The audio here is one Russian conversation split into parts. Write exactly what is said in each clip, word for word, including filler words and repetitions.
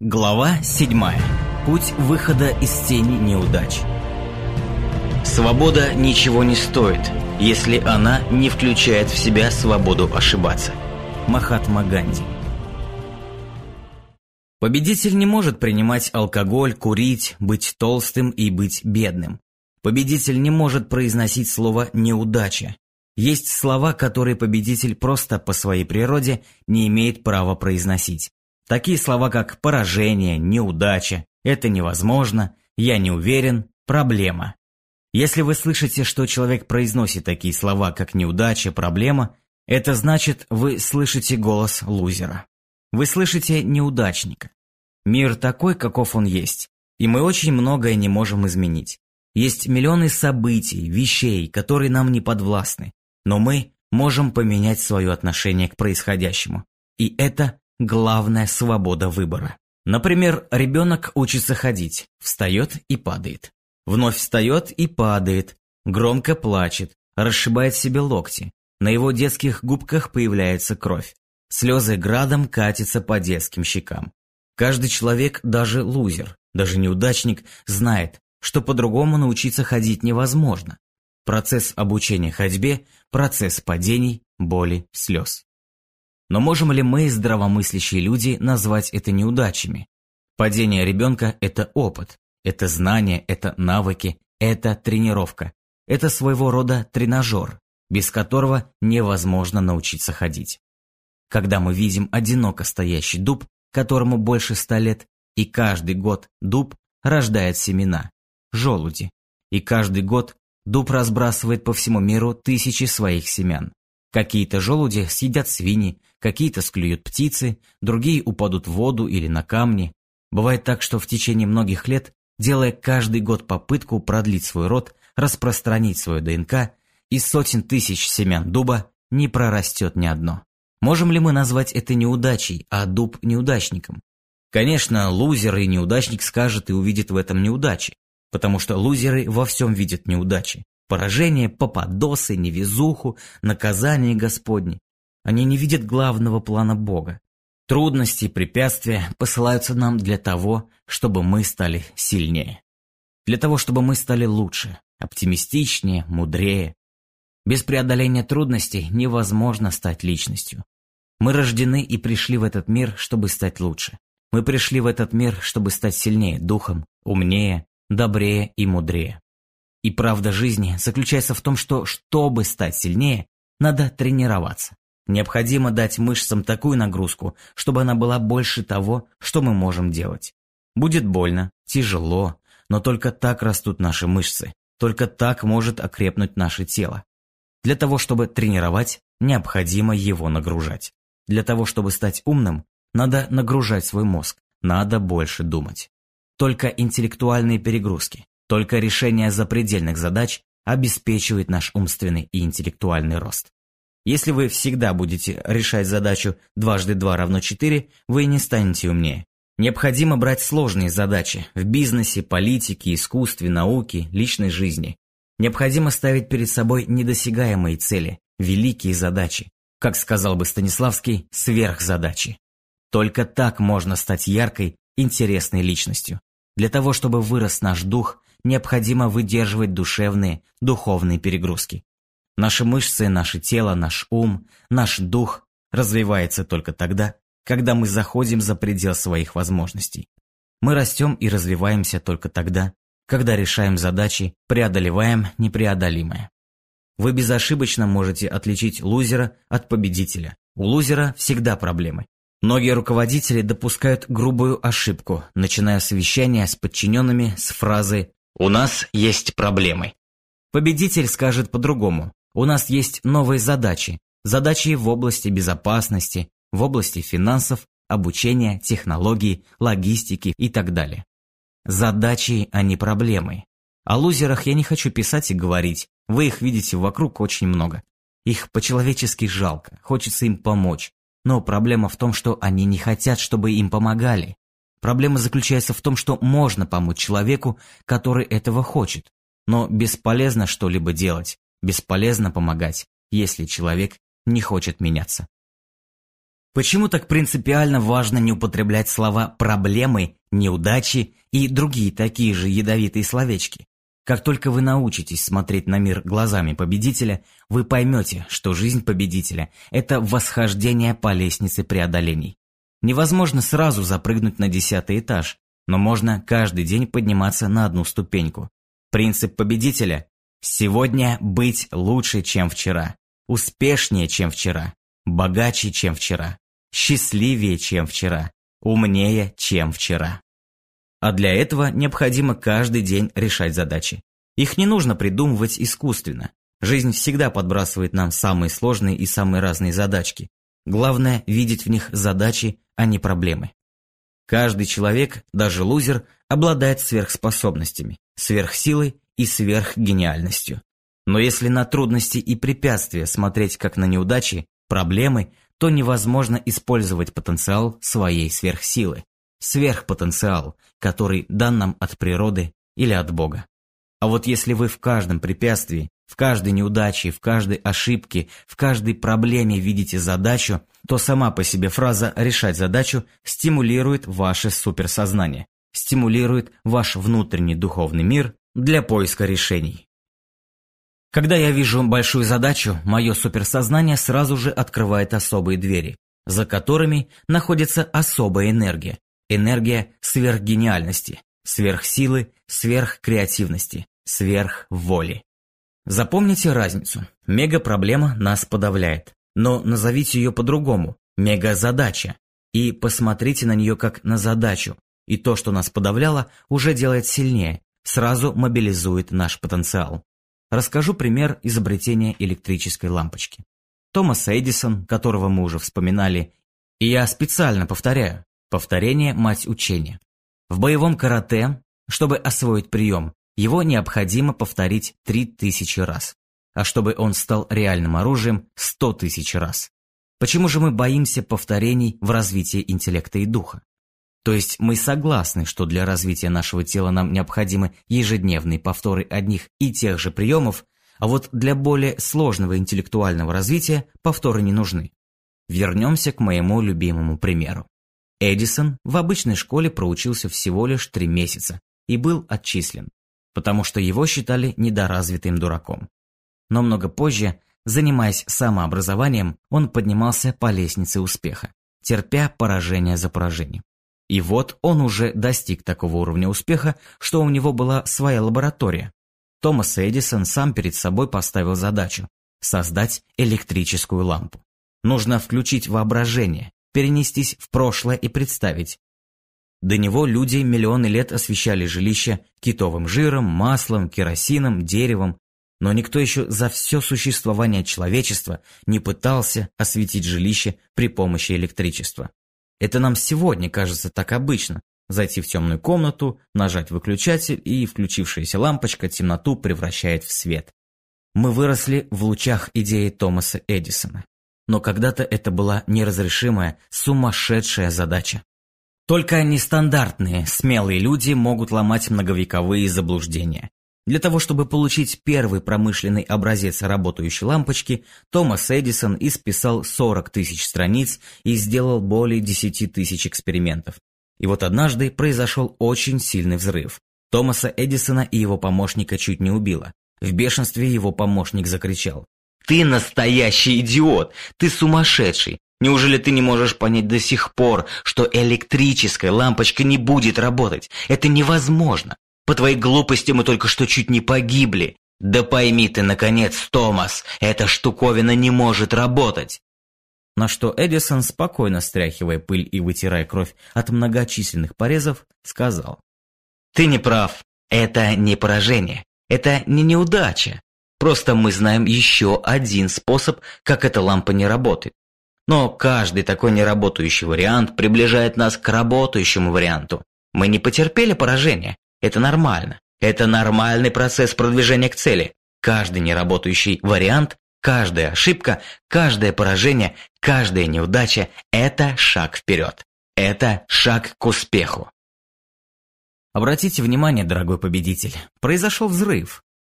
Глава седьмая. Путь выхода из тени неудач. Свобода ничего не стоит, если она не включает в себя свободу ошибаться. Махатма Ганди. Победитель не может принимать алкоголь, курить, быть толстым и быть бедным. Победитель не может произносить слово «неудача». Есть слова, которые победитель просто по своей природе не имеет права произносить. Такие слова, как поражение, неудача, это невозможно, я не уверен, проблема. Если вы слышите, что человек произносит такие слова, как неудача, проблема, это значит, вы слышите голос лузера. Вы слышите неудачника. Мир такой, каков он есть, и мы очень многое не можем изменить. Есть миллионы событий, вещей, которые нам не подвластны, но мы можем поменять свое отношение к происходящему. И это главная свобода выбора. Например, ребенок учится ходить, встает и падает. Вновь встает и падает, громко плачет, расшибает себе локти. На его детских губках появляется кровь. Слезы градом катятся по детским щекам. Каждый человек, даже лузер, даже неудачник, знает, что по-другому научиться ходить невозможно. Процесс обучения ходьбе – процесс падений, боли, слез. Но можем ли мы, здравомыслящие люди, назвать это неудачами? Падение ребенка – это опыт, это знания, это навыки, это тренировка. Это своего рода тренажер, без которого невозможно научиться ходить. Когда мы видим одиноко стоящий дуб, которому больше ста лет, и каждый год дуб рождает семена, желуди, и каждый год дуб разбрасывает по всему миру тысячи своих семян. Какие-то желуди съедят свиньи, какие-то склюют птицы, другие упадут в воду или на камни. Бывает так, что в течение многих лет, делая каждый год попытку продлить свой род, распространить свою ДНК, из сотен тысяч семян дуба не прорастет ни одно. Можем ли мы назвать это неудачей, а дуб неудачником? Конечно, лузер и неудачник скажет и увидит в этом неудачи, потому что лузеры во всем видят неудачи. Поражение, попадосы, невезуху, наказание Господне. Они не видят главного плана Бога. Трудности и препятствия посылаются нам для того, чтобы мы стали сильнее. Для того, чтобы мы стали лучше, оптимистичнее, мудрее. Без преодоления трудностей невозможно стать личностью. Мы рождены и пришли в этот мир, чтобы стать лучше. Мы пришли в этот мир, чтобы стать сильнее духом, умнее, добрее и мудрее. И правда жизни заключается в том, что, чтобы стать сильнее, надо тренироваться. Необходимо дать мышцам такую нагрузку, чтобы она была больше того, что мы можем делать. Будет больно, тяжело, но только так растут наши мышцы, только так может окрепнуть наше тело. Для того, чтобы тренировать, необходимо его нагружать. Для того, чтобы стать умным, надо нагружать свой мозг, надо больше думать. Только интеллектуальные перегрузки, только решение запредельных задач обеспечивает наш умственный и интеллектуальный рост. Если вы всегда будете решать задачу дважды два равно четыре, вы не станете умнее. Необходимо брать сложные задачи в бизнесе, политике, искусстве, науке, личной жизни. Необходимо ставить перед собой недосягаемые цели, великие задачи. Как сказал бы Станиславский, сверхзадачи. Только так можно стать яркой, интересной личностью. Для того, чтобы вырос наш дух, необходимо выдерживать душевные, духовные перегрузки. Наши мышцы, наше тело, наш ум, наш дух развивается только тогда, когда мы заходим за предел своих возможностей. Мы растем и развиваемся только тогда, когда решаем задачи, преодолеваем непреодолимое. Вы безошибочно можете отличить лузера от победителя. У лузера всегда проблемы. Многие руководители допускают грубую ошибку, начиная совещание с подчиненными с фразы «У нас есть проблемы». Победитель скажет по-другому. У нас есть новые задачи. Задачи в области безопасности, в области финансов, обучения, технологий, логистики и так далее. Задачи, а не проблемы. О лузерах я не хочу писать и говорить. Вы их видите вокруг очень много. Их по-человечески жалко, хочется им помочь. Но проблема в том, что они не хотят, чтобы им помогали. Проблема заключается в том, что можно помочь человеку, который этого хочет. Но бесполезно что-либо делать, бесполезно помогать, если человек не хочет меняться. Почему так принципиально важно не употреблять слова «проблемы», «неудачи» и другие такие же ядовитые словечки? Как только вы научитесь смотреть на мир глазами победителя, вы поймете, что жизнь победителя – это восхождение по лестнице преодолений. Невозможно сразу запрыгнуть на десятый этаж, но можно каждый день подниматься на одну ступеньку. Принцип победителя – сегодня быть лучше, чем вчера, успешнее, чем вчера, богаче, чем вчера, счастливее, чем вчера, умнее, чем вчера. А для этого необходимо каждый день решать задачи. Их не нужно придумывать искусственно. Жизнь всегда подбрасывает нам самые сложные и самые разные задачки. Главное – видеть в них задачи, а не проблемы. Каждый человек, даже лузер, обладает сверхспособностями, сверхсилой и сверхгениальностью. Но если на трудности и препятствия смотреть как на неудачи, проблемы, то невозможно использовать потенциал своей сверхсилы. Сверхпотенциал, который дан нам от природы или от Бога. А вот если вы в каждом препятствии, в каждой неудаче, в каждой ошибке, в каждой проблеме видите задачу, то сама по себе фраза «решать задачу» стимулирует ваше суперсознание, стимулирует ваш внутренний духовный мир для поиска решений. Когда я вижу большую задачу, мое суперсознание сразу же открывает особые двери, за которыми находится особая энергия. Энергия сверхгениальности, сверхсилы, сверхкреативности, сверхволи. Запомните разницу. Мега-проблема нас подавляет, но назовите ее по-другому – мега-задача. И посмотрите на нее как на задачу. И то, что нас подавляло, уже делает сильнее, сразу мобилизует наш потенциал. Расскажу пример изобретения электрической лампочки. Томас Эдисон, которого мы уже вспоминали, и я специально повторяю, повторение – мать учения. В боевом карате, чтобы освоить прием, его необходимо повторить три тысячи раз, а чтобы он стал реальным оружием – сто тысяч раз. Почему же мы боимся повторений в развитии интеллекта и духа? То есть мы согласны, что для развития нашего тела нам необходимы ежедневные повторы одних и тех же приемов, а вот для более сложного интеллектуального развития повторы не нужны. Вернемся к моему любимому примеру. Эдисон в обычной школе проучился всего лишь три месяца и был отчислен, потому что его считали недоразвитым дураком. Но много позже, занимаясь самообразованием, он поднимался по лестнице успеха, терпя поражение за поражением. И вот он уже достиг такого уровня успеха, что у него была своя лаборатория. Томас Эдисон сам перед собой поставил задачу – создать электрическую лампу. Нужно включить воображение, перенестись в прошлое и представить. До него люди миллионы лет освещали жилища китовым жиром, маслом, керосином, деревом, но никто еще за все существование человечества не пытался осветить жилище при помощи электричества. Это нам сегодня кажется так обычно – зайти в темную комнату, нажать выключатель, и включившаяся лампочка темноту превращает в свет. Мы выросли в лучах идеи Томаса Эдисона. Но когда-то это была неразрешимая, сумасшедшая задача. Только нестандартные, смелые люди могут ломать многовековые заблуждения. Для того, чтобы получить первый промышленный образец работающей лампочки, Томас Эдисон исписал сорок тысяч страниц и сделал более десяти тысяч экспериментов. И вот однажды произошел очень сильный взрыв. Томаса Эдисона и его помощника чуть не убило. В бешенстве его помощник закричал: «Ты настоящий идиот! Ты сумасшедший! Неужели ты не можешь понять до сих пор, что электрическая лампочка не будет работать? Это невозможно! По твоей глупости мы только что чуть не погибли! Да пойми ты, наконец, Томас, эта штуковина не может работать!» На что Эдисон, спокойно стряхивая пыль и вытирая кровь от многочисленных порезов, сказал: «Ты не прав. Это не поражение. Это не неудача. Просто мы знаем еще один способ, как эта лампа не работает. Но каждый такой неработающий вариант приближает нас к работающему варианту. Мы не потерпели поражения. Это нормально. Это нормальный процесс продвижения к цели. Каждый неработающий вариант, каждая ошибка, каждое поражение, каждая неудача – это шаг вперед. Это шаг к успеху». Обратите внимание, дорогой победитель, произошел взрыв.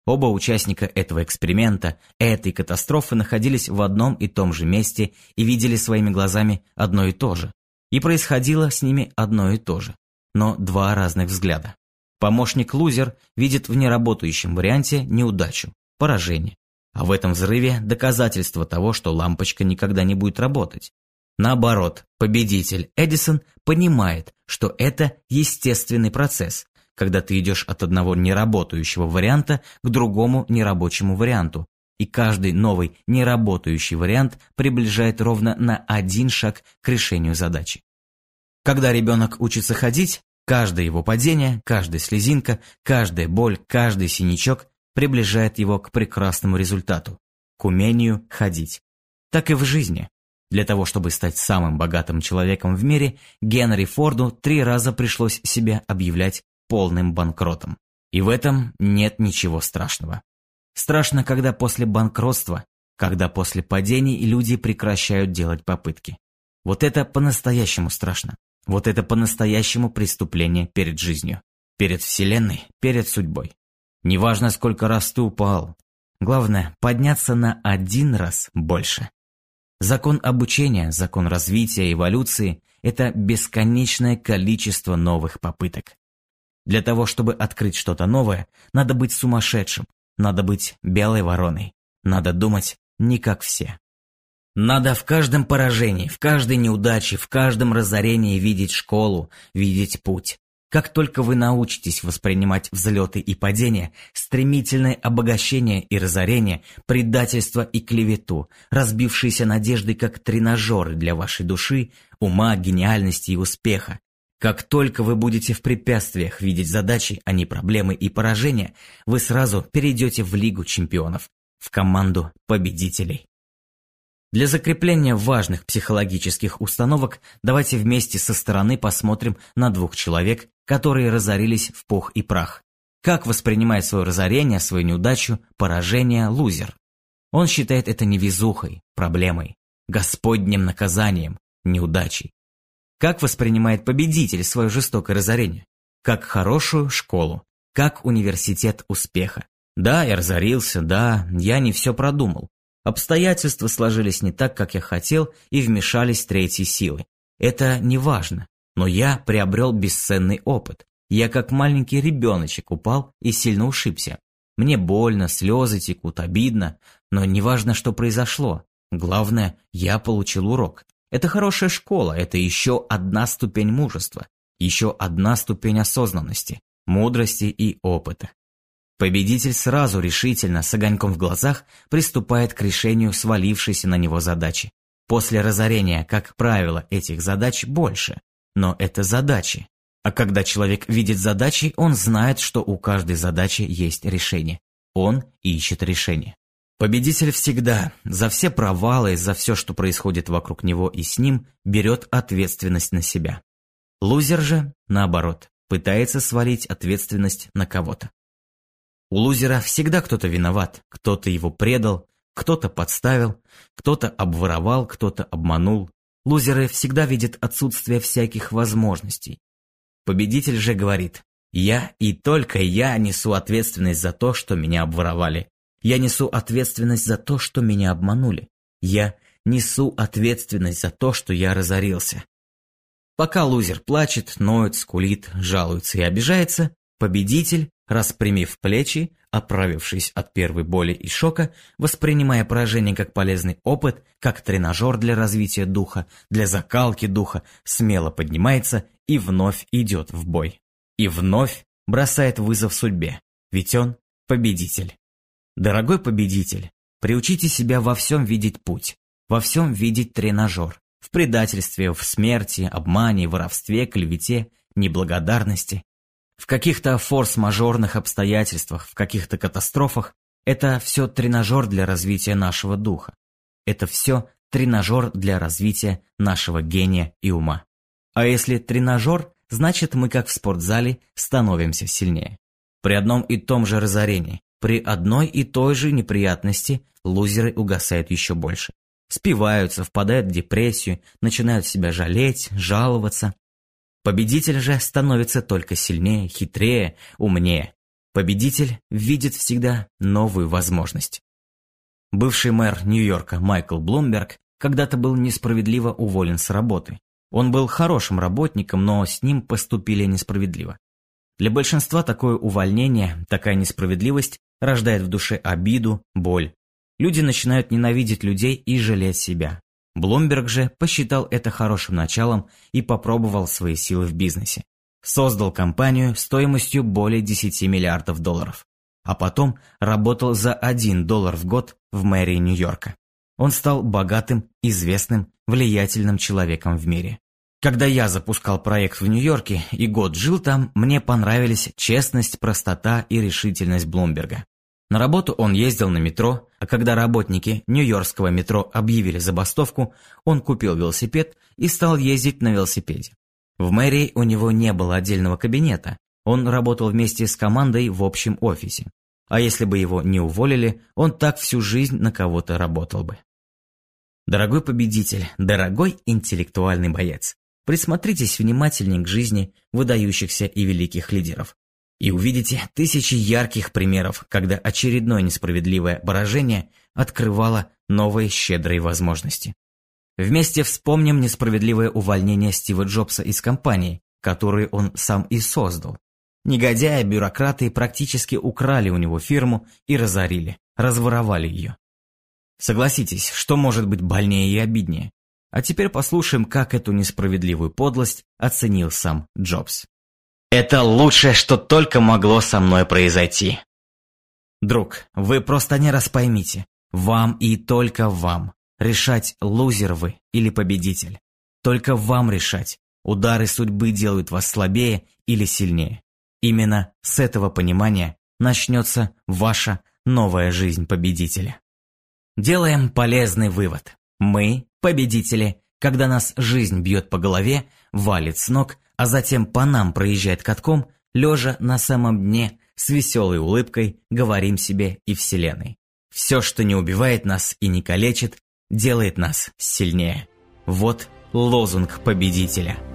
Оба участника этого эксперимента, этой катастрофы находились в одном и том же месте и видели своими глазами одно и то же. И происходило с ними одно и то же, но два разных взгляда. Помощник-лузер видит в неработающем варианте неудачу, поражение, а в этом взрыве доказательство того, что лампочка никогда не будет работать. Наоборот, победитель Эдисон понимает, что это естественный процесс, когда ты идешь от одного неработающего варианта к другому нерабочему варианту, и каждый новый неработающий вариант приближает ровно на один шаг к решению задачи. Когда ребенок учится ходить, каждое его падение, каждая слезинка, каждая боль, каждый синячок приближает его к прекрасному результату, к умению ходить. Так и в жизни. Для того, чтобы стать самым богатым человеком в мире, Генри Форду три раза пришлось себя объявлять полным банкротом. И в этом нет ничего страшного. Страшно, когда после банкротства, когда после падений люди прекращают делать попытки. Вот это по-настоящему страшно. Вот это по-настоящему преступление перед жизнью, перед Вселенной, перед судьбой. Неважно, сколько раз ты упал. Главное, подняться на один раз больше. Закон обучения, закон развития, эволюции – это бесконечное количество новых попыток. Для того, чтобы открыть что-то новое, надо быть сумасшедшим, надо быть белой вороной, надо думать не как все. Надо в каждом поражении, в каждой неудаче, в каждом разорении видеть школу, видеть путь. Как только вы научитесь воспринимать взлеты и падения, стремительное обогащение и разорение, предательство и клевету, разбившиеся надежды как тренажеры для вашей души, ума, гениальности и успеха, как только вы будете в препятствиях видеть задачи, а не проблемы и поражения, вы сразу перейдете в Лигу чемпионов, в команду победителей. Для закрепления важных психологических установок давайте вместе со стороны посмотрим на двух человек, которые разорились в пух и прах. Как воспринимает свое разорение, свою неудачу, поражение лузер? Он считает это невезухой, проблемой, господним наказанием, неудачей. Как воспринимает победитель свое жестокое разорение? Как хорошую школу, как университет успеха. Да, я разорился, да, я не все продумал. Обстоятельства сложились не так, как я хотел, и вмешались третьи силы. Это не важно, но я приобрел бесценный опыт. Я как маленький ребеночек упал и сильно ушибся. Мне больно, слезы текут, обидно, но не важно, что произошло. Главное, я получил урок. Это хорошая школа, это еще одна ступень мужества, еще одна ступень осознанности, мудрости и опыта. Победитель сразу решительно, с огоньком в глазах, приступает к решению свалившейся на него задачи. После разорения, как правило, этих задач больше, но это задачи. А когда человек видит задачи, он знает, что у каждой задачи есть решение. Он ищет решение. Победитель всегда, за все провалы, за все, что происходит вокруг него и с ним, берет ответственность на себя. Лузер же, наоборот, пытается свалить ответственность на кого-то. У лузера всегда кто-то виноват, кто-то его предал, кто-то подставил, кто-то обворовал, кто-то обманул. Лузеры всегда видят отсутствие всяких возможностей. Победитель же говорит: «Я и только я несу ответственность за то, что меня обворовали. Я несу ответственность за то, что меня обманули. Я несу ответственность за то, что я разорился». Пока лузер плачет, ноет, скулит, жалуется и обижается, победитель, распрямив плечи, оправившись от первой боли и шока, воспринимая поражение как полезный опыт, как тренажер для развития духа, для закалки духа, смело поднимается и вновь идет в бой. И вновь бросает вызов судьбе, ведь он победитель. Дорогой победитель, приучите себя во всем видеть путь, во всем видеть тренажер, в предательстве, в смерти, обмане, воровстве, клевете, неблагодарности. В каких-то форс-мажорных обстоятельствах, в каких-то катастрофах это все тренажер для развития нашего духа. Это все тренажер для развития нашего гения и ума. А если тренажер, значит мы, как в спортзале, становимся сильнее. При одном и том же разорении, при одной и той же неприятности лузеры угасают еще больше. Спиваются, впадают в депрессию, начинают себя жалеть, жаловаться. Победитель же становится только сильнее, хитрее, умнее. Победитель видит всегда новую возможность. Бывший мэр Нью-Йорка Майкл Блумберг когда-то был несправедливо уволен с работы. Он был хорошим работником, но с ним поступили несправедливо. Для большинства такое увольнение, такая несправедливость рождает в душе обиду, боль. Люди начинают ненавидеть людей и жалеть себя. Блумберг же посчитал это хорошим началом и попробовал свои силы в бизнесе. Создал компанию стоимостью более десяти миллиардов долларов. А потом работал за один доллар в год в мэрии Нью-Йорка. Он стал богатым, известным, влиятельным человеком в мире. Когда я запускал проект в Нью-Йорке и год жил там, мне понравились честность, простота и решительность Блумберга. На работу он ездил на метро, а когда работники нью-йоркского метро объявили забастовку, он купил велосипед и стал ездить на велосипеде. В мэрии у него не было отдельного кабинета, он работал вместе с командой в общем офисе. А если бы его не уволили, он так всю жизнь на кого-то работал бы. Дорогой победитель, дорогой интеллектуальный боец, присмотритесь внимательнее к жизни выдающихся и великих лидеров. И увидите тысячи ярких примеров, когда очередное несправедливое поражение открывало новые щедрые возможности. Вместе вспомним несправедливое увольнение Стива Джобса из компании, которую он сам и создал. Негодяи, бюрократы практически украли у него фирму и разорили, разворовали ее. Согласитесь, что может быть больнее и обиднее? А теперь послушаем, как эту несправедливую подлость оценил сам Джобс. Это лучшее, что только могло со мной произойти. Друг, вы просто не раз поймите, вам и только вам решать, лузер вы или победитель. Только вам решать, удары судьбы делают вас слабее или сильнее. Именно с этого понимания начнется ваша новая жизнь победителя. Делаем полезный вывод. Мы победители, когда нас жизнь бьет по голове, валит с ног, а затем по нам проезжает катком, лежа на самом дне, с веселой улыбкой говорим себе и вселенной. Все, что не убивает нас и не калечит, делает нас сильнее. Вот лозунг победителя.